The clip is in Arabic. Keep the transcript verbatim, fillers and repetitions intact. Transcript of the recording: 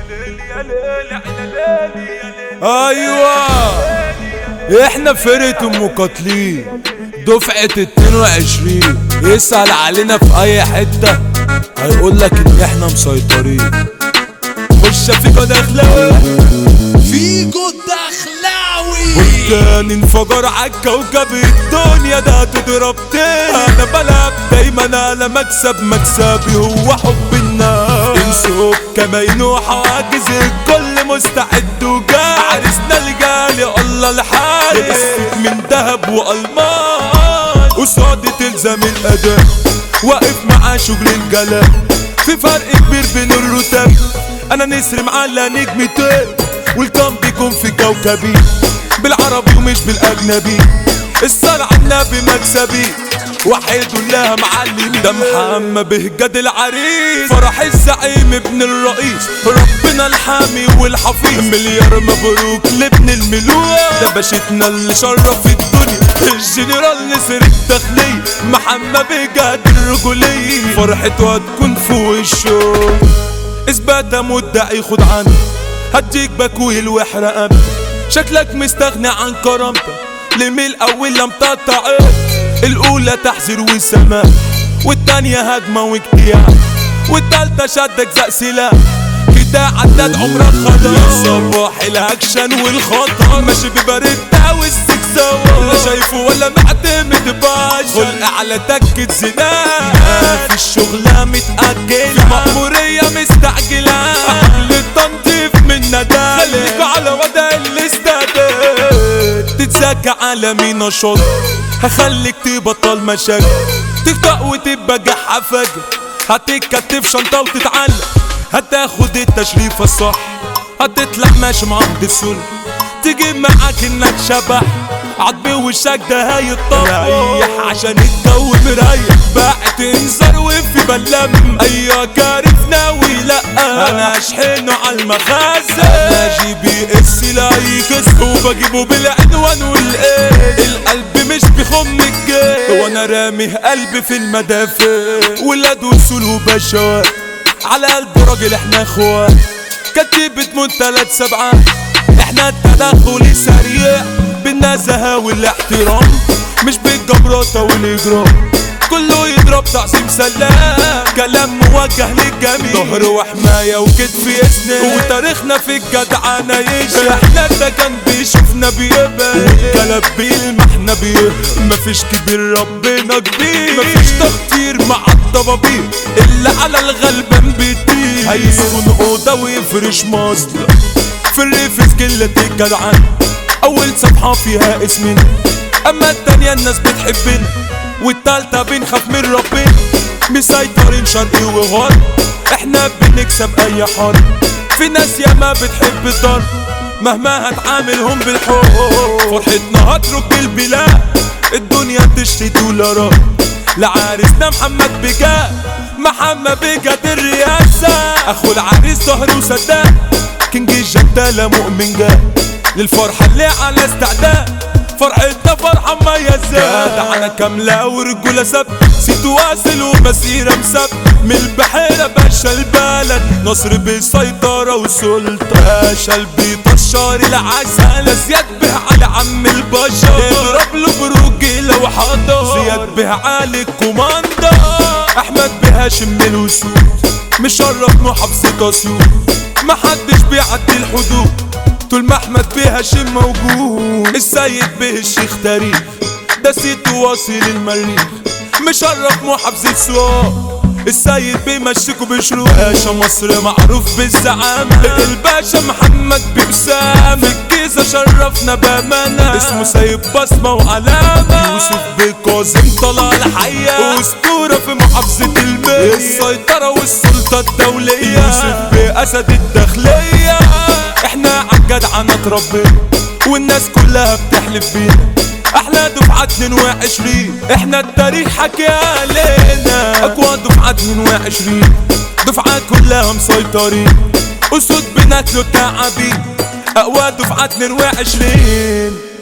ايوه احنا فرقة المقاتلين دفعة اتنين وعشرين. يسأل علينا في اي حتة هيقولك ان احنا مسيطرين. خش فيكو دخلاوي فيكو دخلاوي والتاني انفجر عالكوكب. الدنيا ده تضرب تاني. انا بلعب دايما على مكسب، مكسبي هو حب الناس. انسوك كمان وحواجز الكل مستعد وجاي. عرسنا الجالي الله الحالي لبست من دهب والمان. قصادي تلزم الاداء واقف مع شغل الجلال. في فرق كبير بين الرتب. انا نسر معلى نجمتين والكم بيكون في كوكبي. بالعربي ومش بالاجنبي. الصلاة على النبي مكسبي وحيد لها معلمين. ده محمد بهجد العريس فرح الزعيم ابن الرئيس. ربنا الحامي والحفيظ. مليار مبروك لابن الملوك. ده باشتنا اللي شرف الدنيا الجنرال نسر الداخلية. محمد بهجد الرجولية فرحته هتكون فوق الشوق. اثبات مدعي خد عني هديك بكويل واحرق. شكلك مستغني عن كرامتك لميل اول لم تقطع. الاولى تحذير وسماح والتانية هجمة واجتياح والتالتة شد اجزاء سلاح. كده عداد عمرك خلاص. صباح الاكشن والخطر ماشي ببردة والسكسوار. لا شايفه ولا معتمد باش خلق على تكة زناق. في الشغلة متأجلة في مأمورية مستعجلة. قبل التنظيف من ندى خليك على وضع الاستعداد. تتذاكى على مين نشاط هخليك تبطل مشاكل. تفتق وتبقى جحا فجر. هتتكتف شنطة وتتعلق. هتاخد التشريف الصح. هتطلع ماشي مع عبد السل. تجيب معاك انك شبح عضبي وشك ده هيتطبق. ريح عشان الجو مريح. باعت انذار وفي بلم. ايوه كارف ناوي لا انا اشحنه على المخازن. انا جي بي اس لا يكس وبجيبه بالعنوان والايه. القلب مش بيخم الجيش وانا رامي قلبي في المدافع. ولاد وصول وبشوات على قلب راجل احنا اخوات. كتيبة من تلات سبعات. احنا التدخل سريع بالنزاهة والاحترام مش بالجبروتة والاجرام. كله يضرب تعظيم سلام. كلام موجه للجميع. ظهر وحماية وكتف اسنان وتاريخنا في الجدعنة يشهد. احنا ده كان بيشوفنا بيقبل والكلام بيلمحنا بيه. مفيش كبير ربنا كبير. مفيش تخطير مع الضبابير اللي على الغلبان بيطير. هيسكن اوضة ويفرش مصدر في الريف سكلة الجدعان. اول صفحة فيها اسمنا اما التانية الناس بتحبنا والتالتة بنخاف من ربنا. مسيطرين شرقي وغرب احنا بنكسب اي حرب. في ناس ياما بتحب الضرب مهما هتعاملهم بالحب. فرحتنا هترك البلاد الدنيا تشتري دولارات. لعريسنا محمد بجاد محمد بجاد الرئاسة. اخو العريس ظهر وصدق كينج الجدالة مؤمن جاد. للفرحة اللي على استعداد فرحتنا فرحة مميزة. جدعنة كاملة ورجولة سب. سيت واصل ومسيرة مسب. من البحيرة باشا البلد نصر بسيطرة وسلطة. باشا البيضة الشهر العسل. زياد به على عم البشر. اضرب له برجيلة وحضر. زياد به على الكوماندا. احمد به هاشم الوسود مشرف محافظة اسيوط. محدش بيعدي الحدود طول ما احمد بيه هاشم موجود. السيد بيه الشيخ تاريخ ده سيت واصل المريخ. مشرف محافظة سوق. السيد بيه مشيكوا بشروق. باشا مصر معروف بالزعامة. الباشا محمد ببسام. الجيزة شرفنا بامانة. اسمه سايب بصمة وعلامة. يوسف بيه كاظم طلع الحياة واسطورة في محافظة المنيا. السيطرة والسلطة الدولية. يوسف بيه اسد الداخلية. احنا عالجدعنة اتربينا والناس كلها بتحلف بينا. احلى دفعة اتنين وعشرين. احنا التاريخ حكي علينا. اقوى دفعة اتنين وعشرين. دفعة كلها مسيطرين. اسود بناكلوا التعابين. اقوى دفعة اتنين وعشرين.